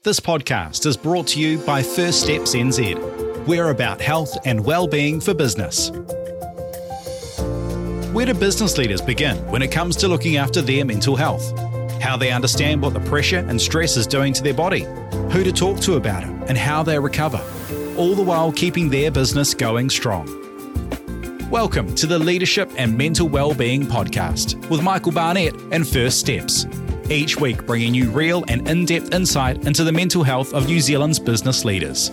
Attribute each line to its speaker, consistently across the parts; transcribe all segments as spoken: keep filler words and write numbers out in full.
Speaker 1: This podcast is brought to you by First Steps N Z. We're about health and well-being for business. Where do business leaders begin when it comes to looking after their mental health? How they understand what the pressure and stress is doing to their body, who to talk to about it, and how they recover, all the while keeping their business going strong. Welcome to the Leadership and Mental Wellbeing Podcast with Michael Barnett and First Steps. Each week bringing you real and in-depth insight into the mental health of New Zealand's business leaders.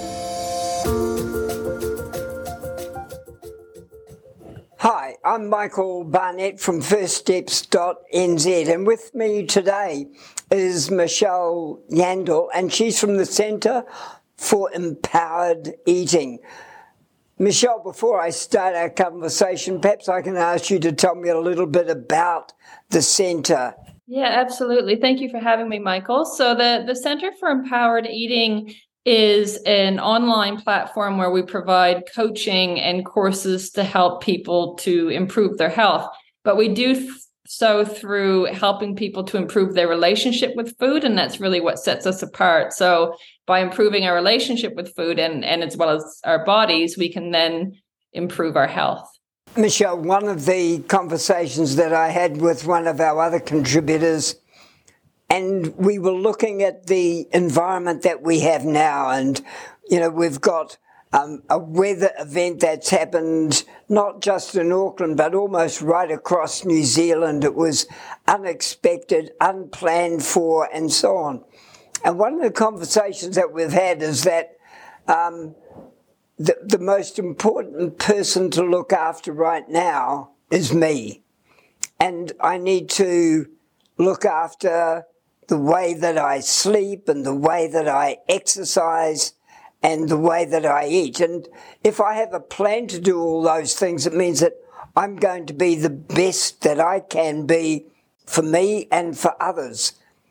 Speaker 2: Hi, I'm Michael Barnett from first steps dot n z, and with me today is Michelle Yandel, and she's from the Centre for Empowered Eating. Michelle, before I start our conversation, perhaps I can ask you to tell me a little bit about the Centre.
Speaker 3: Yeah, absolutely. Thank you for having me, Michael. So the, the Centre for Empowered Eating is an online platform where we provide coaching and courses to help people to improve their health. But we do th- so through helping people to improve their relationship with food, and that's really what sets us apart. So by improving our relationship with food and, and as well as our bodies, we can then improve our health.
Speaker 2: Michelle, one of the conversations that I had with one of our other contributors, and we were looking at the environment that we have now, and, you know, we've got um, a weather event that's happened not just in Auckland, but almost right across New Zealand. It was unexpected, unplanned for, and so on. And one of the conversations that we've had is that um, The, the most important person to look after right now is me. And I need to look after the way that I sleep and the way that I exercise and the way that I eat. And if I have a plan to do all those things, it means that I'm going to be the best that I can be for me and for others.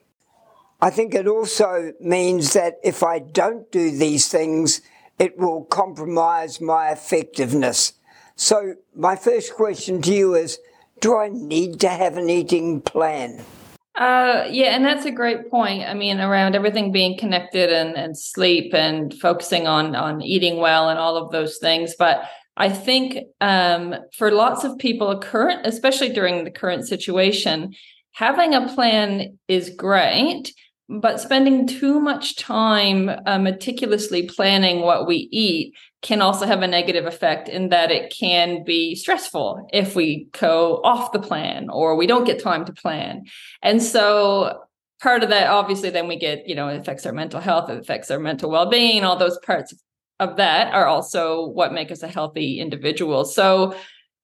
Speaker 2: I think it also means that if I don't do these things, it will compromise my effectiveness. So my first question to you is, do I need to have an eating plan?
Speaker 3: Uh, yeah, and that's a great point. I mean, around everything being connected and, and sleep and focusing on, on eating well and all of those things. But I think um, for lots of people, current, especially during the current situation, having a plan is great. But spending too much time uh, meticulously planning what we eat can also have a negative effect in that it can be stressful if we go off the plan or we don't get time to plan. And so part of that, obviously, then we get, you know, it affects our mental health, it affects our mental well-being. All those parts of that are also what make us a healthy individual. So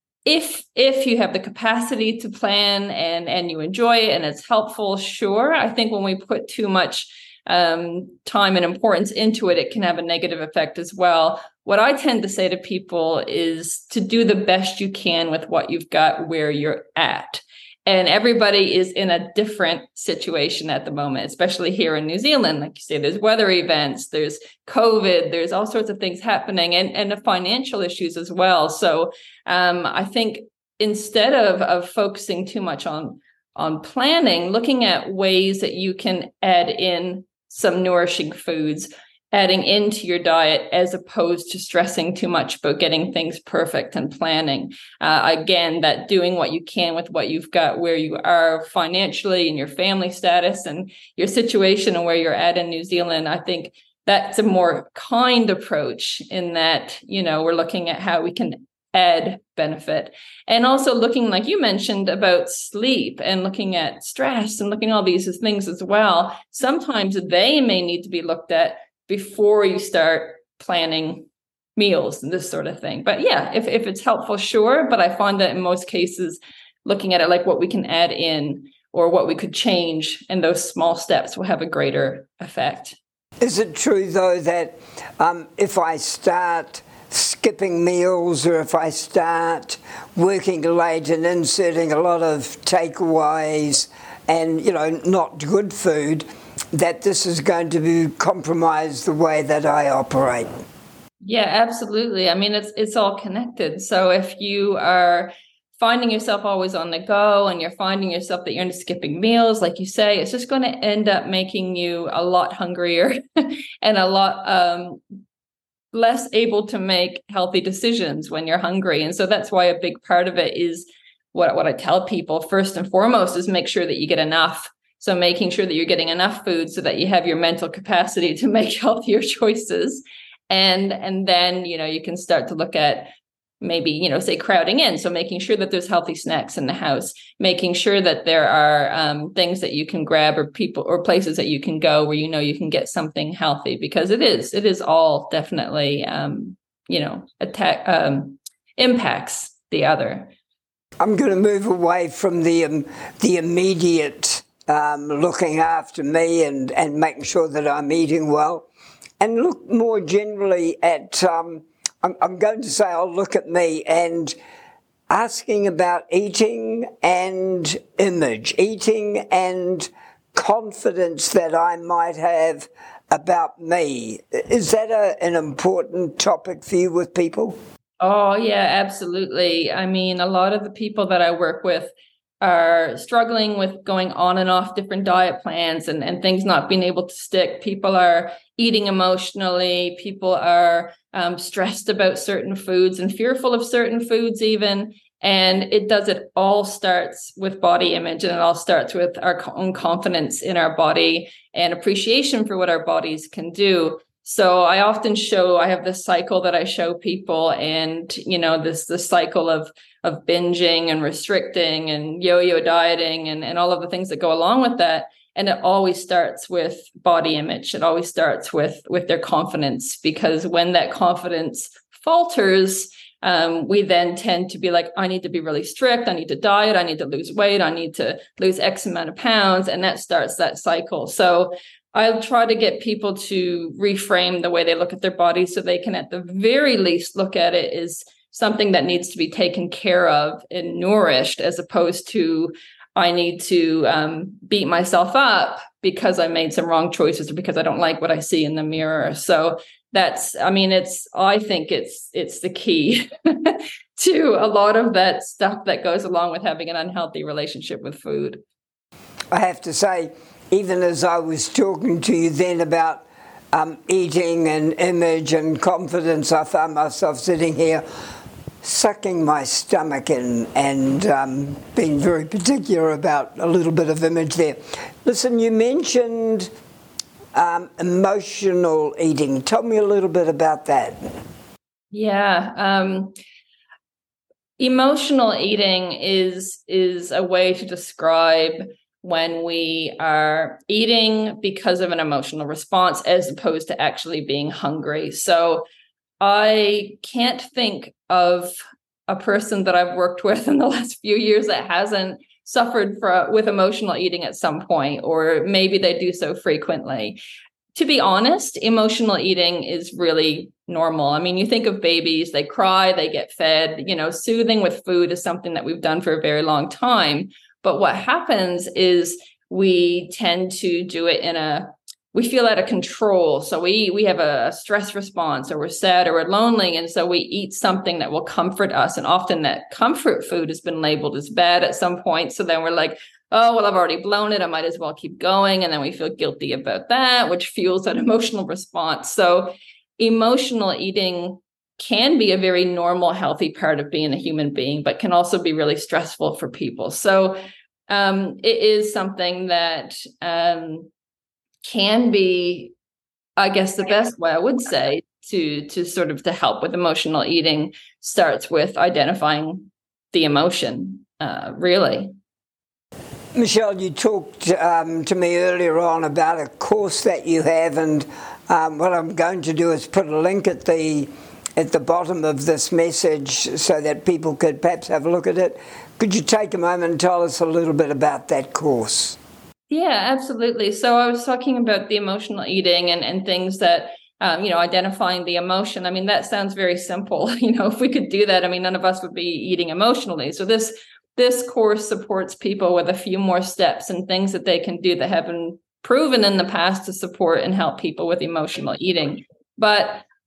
Speaker 3: If if you have the capacity to plan and, and you enjoy it and it's helpful, sure. I think when we put too much um, time and importance into it, it can have a negative effect as well. What I tend to say to people is to do the best you can with what you've got where you're at. And everybody is in a different situation at the moment, especially here in New Zealand. Like you say, there's weather events, there's COVID, there's all sorts of things happening, and, and the financial issues as well. So um, I think instead of, of focusing too much on, on planning, looking at ways that you can add in some nourishing foods, adding into your diet as opposed to stressing too much about getting things perfect and planning. Uh, again, that doing what you can with what you've got where you are financially and your family status and your situation and where you're at in New Zealand. I think that's a more kind approach in that, you know, we're looking at how we can add benefit. And also looking, like you mentioned, about sleep and looking at stress and looking at all these things as well. Sometimes they may need to be looked at before you start planning meals and this sort of thing. But yeah, if, if it's helpful, sure. But I find that in most cases, looking at it like what we can add in or what we could change, and those small steps will have a greater effect.
Speaker 2: Is it true, though, that um, if I start skipping meals or if I start working late and inserting a lot of takeaways and, you know, not good food, that this is going to be compromise the way that I operate?
Speaker 3: Yeah, absolutely. I mean, it's it's all connected. So if you are finding yourself always on the go and you're finding yourself that you're skipping meals, like you say, it's just going to end up making you a lot hungrier and a lot um, less able to make healthy decisions when you're hungry. And so that's why a big part of it is what, what I tell people first and foremost is make sure that you get enough. So making sure that you're getting enough food so that you have your mental capacity to make healthier choices. And, and then, you know, you can start to look at maybe, you know, say crowding in. So making sure that there's healthy snacks in the house, making sure that there are um, things that you can grab or people or places that you can go where, you know, you can get something healthy, because it is, it is all definitely, um, you know, attack, um, impacts the other.
Speaker 2: I'm going to move away from the, um, the immediate um, looking after me and, and making sure that I'm eating well, and look more generally at, um, I'm, I'm going to say I'll look at me and asking about eating and image, eating and confidence that I might have about me. Is that a, an important topic for you with people?
Speaker 3: Oh, yeah, absolutely. I mean, a lot of the people that I work with are struggling with going on and off different diet plans and, and things not being able to stick. People are eating emotionally. People are um, stressed about certain foods and fearful of certain foods even. And it does, it all starts with body image, and it all starts with our own confidence in our body and appreciation for what our bodies can do. So I often show, I have this cycle that I show people, and, you know, this, this cycle of, of binging and restricting and yo-yo dieting and, and all of the things that go along with that. And it always starts with body image. It always starts with, with their confidence, because when that confidence falters, um, we then tend to be like, I need to be really strict. I need to diet. I need to lose weight. I need to lose X amount of pounds. And that starts that cycle. So I'll try to get people to reframe the way they look at their bodies, so they can at the very least look at it as something that needs to be taken care of and nourished, as opposed to I need to um, beat myself up because I made some wrong choices or because I don't like what I see in the mirror. So that's, I mean, it's, I think it's, it's the key to a lot of that stuff that goes along with having an unhealthy relationship with food.
Speaker 2: I have to say, even as I was talking to you then about um, eating and image and confidence, I found myself sitting here sucking my stomach in and um, being very particular about a little bit of image there. Listen, you mentioned um, emotional eating. Tell me a little bit about that.
Speaker 3: Yeah. Um, emotional eating is is a way to describe when we are eating because of an emotional response as opposed to actually being hungry. So I can't think of a person that I've worked with in the last few years that hasn't suffered for, with emotional eating at some point, or maybe they do so frequently. To be honest, emotional eating is really normal. I mean, you think of babies, they cry, they get fed, you know, soothing with food is something that we've done for a very long time. But what happens is we tend to do it in a, we feel out of control. So we we have a stress response, or we're sad, or we're lonely. And so we eat something that will comfort us. And often that comfort food has been labeled as bad at some point. So then we're like, oh, well, I've already blown it. I might as well keep going. And then we feel guilty about that, which fuels that emotional response. So emotional eating can be a very normal, healthy part of being a human being, but can also be really stressful for people. So um, it is something that um, can be, I guess the best way I would say to, to sort of to help with emotional eating starts with identifying the emotion, uh, really.
Speaker 2: Michelle, you talked um, to me earlier on about a course that you have, and um, what I'm going to do is put a link at the at the bottom of this message so that people could perhaps have a look at it. Could you take a moment and tell us a little bit about that course?
Speaker 3: Yeah, absolutely. So I was talking about the emotional eating and, and things that, um, you know, identifying the emotion. I mean, that sounds very simple. You know, if we could do that, I mean, none of us would be eating emotionally. So this this course supports people with a few more steps and things that they can do that have been proven in the past to support and help people with emotional eating. But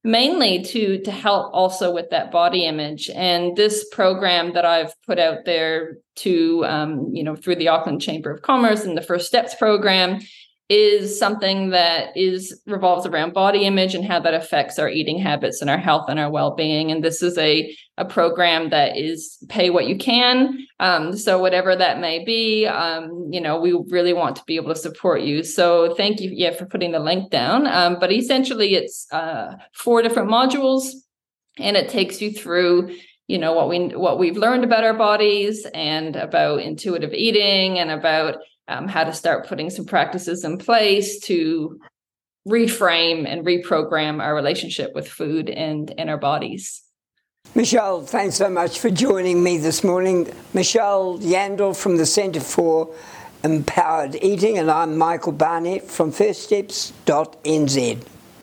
Speaker 3: mainly to to help also with that body image. And this program that I've put out there to, um, you know, through the Auckland Chamber of Commerce and the First Steps program is something that is revolves around body image and how that affects our eating habits and our health and our well-being. And this is a, a program that is pay what you can. Um, so whatever that may be, um, you know, we really want to be able to support you. So thank you, yeah, for putting the link down. Um, but essentially it's uh, four different modules, and it takes you through, you know, what we what we've learned about our bodies and about intuitive eating and about Um, how to start putting some practices in place to reframe and reprogram our relationship with food and, and our bodies.
Speaker 2: Michelle, thanks so much for joining me this morning. Michelle Yandel from the Centre for Empowered Eating, and I'm Michael Barnett from first steps dot n z.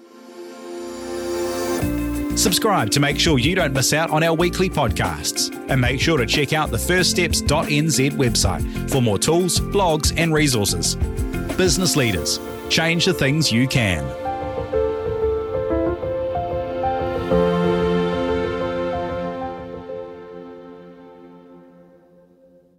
Speaker 1: Subscribe to make sure you don't miss out on our weekly podcasts. And make sure to check out the first steps dot n z website for more tools, blogs, and resources. Business leaders, change the things you can.